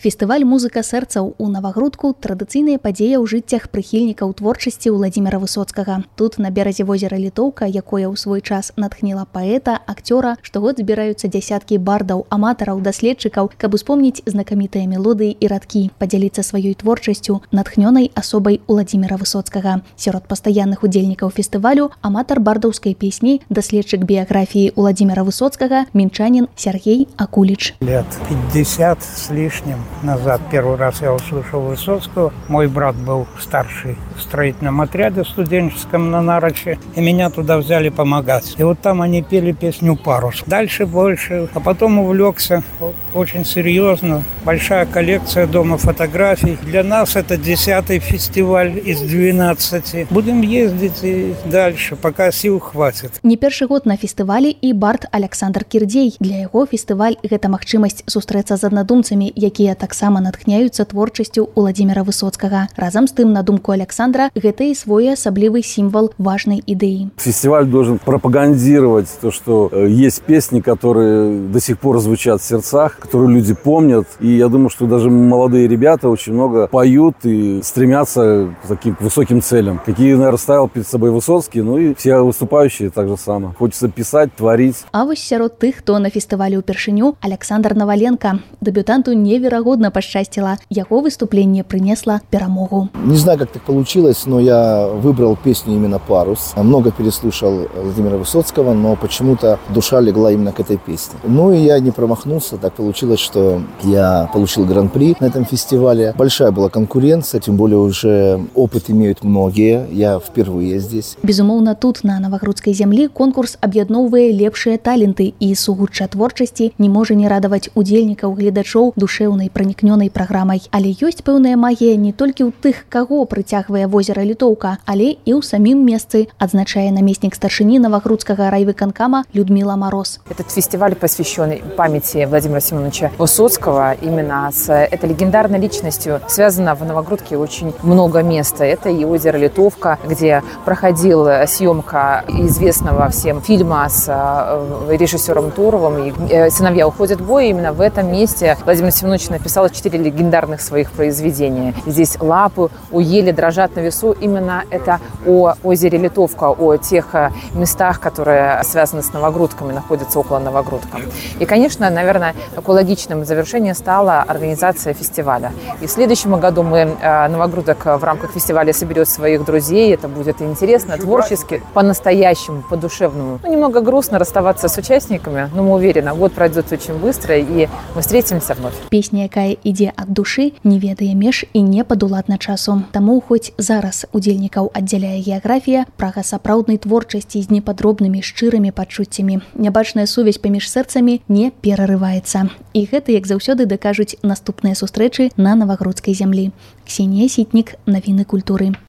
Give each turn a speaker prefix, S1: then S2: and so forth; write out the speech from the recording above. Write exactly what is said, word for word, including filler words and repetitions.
S1: Фестываль «Музыка сэрцаў» у Навагрудку – традыцыйная падзея ў жыццях прыхільнікаў творчасці Уладзіміра Высоцкага. Тут, на беразе возера Літоўка, якое ў свой час натхніла паэта, акцёра, штогод збіраюцца дзясяткі бардаў, аматараў, даследчыкаў, каб успомніць знакамітыя мелодыі і радкі, падзяліцца сваёй творчасцю, натхнёнай асобай Уладзіміра Высоцкага. Сярод пастаянных удзельнікаў фестывалю аматар бардаўскай песні, даследчык біяграфіі Уладзіміра Высоцкага, мінчанін Сергей Акулич.
S2: Лет пятьдесят с лишним назад первый раз я услышал Высоцкого. Мой брат был старший в строительном отряде студенческом на Нарочи, и меня туда взяли помогать. И вот там они пели песню «Парус». Дальше больше, а потом увлекся очень серьезно. Большая коллекция дома фотографий. Для нас это десятый фестиваль из двенадцати. Будем ездить и дальше, пока сил хватит.
S1: Не першы год на фестывалі і бард Александр Кірдзей. Для яго фестываль – гэта магчымасць сустрэцца з аднадумцамі, якія таксама натхняюцца творчасцю Уладзіміра Высоцкага. Разам з тым, на думку Александра, гэта і свой асаблівы символ важной идеи.
S3: Фестиваль должен пропагандировать то, что есть песни, которые до сих пор звучат в сердцах, которые люди помнят. И я думаю, что даже молодые ребята очень много поют и стремятся к таким высоким целям, какие, наверное, ставил перед собой Высоцкий, ну и все выступающие так же само. Хочется писать, творить.
S1: А вось сярод тых, хто на фестывалі ўпершыню, Александр Наваленко. Дэбютанту неверагодна пашчасціла. Яго выступленне принесло перамогу.
S4: Не знаю, как так получилось, но я выбрал песню именно «Парус». Много переслушал Владимира Высоцкого, но почему-то душа легла именно к этой песне. Ну и я не промахнулся. Так получилось, что я получил гран-при на этом фестивале. Большая была конкуренция, тем более уже опыт имеют многие. Я впервые здесь.
S1: Безумоўна, тут, на Навагрудскай зямлі, конкурс аб'ядноўвае лепшыя таленты, і сугучча творчасці не можа не радаваць удзельнікаў, гледачоў душэўнай пранікнёнай праграмай. Але ёсць пэўная магія не толькі ў тых, каго прыцягвае возера Літоўка, але і ў самім месцы, адзначае намеснік старшыні Навагрудскага райвыканкама Людмила Мороз.
S5: Этот фестиваль посвящен памяти Владимира Семеновича Высоцкого. Именно с этой легендарной личностью связано в Навагрудке очень много места. Это и озеро Литовка, где проходила съемка известного всем фильма с режиссером Туровым и «Сыновья уходят в бой». Именно в этом месте Владимир Семенович написал четыре легендарных своих произведения. Здесь «Лапы у ели дрожат на весу». Именно это о озере Литовка, о тех местах, которые связаны с Навагрудками, находятся около Навагрудка. И, конечно, наверное, такое логичным завершением стала организация фестиваля. И в следующем году мы, Навагрудок, в рамках фестиваля соберет своих друзей. Это будет интересно, творчески, по-настоящему, по-душевному. Ну, немного грустно расставаться с участниками, но мы уверены, год пройдет очень быстро, и мы встретимся вновь.
S1: Песня, якая ідзе ад душы, не ведае меж і не падуладна часу. Таму хоць зараз удзельнікаў аддзяляе геаграфія, прага сапраўднай творчасці з непадробнымі шчырымі пачуццямі, нябачная сувязь паміж сэрцамі не перарываецца. І гэта, як заўсёды, дакажуць наступныя сустрэчы на Навагрудскай зямлі. Ксенія Сітнік, навіны культуры.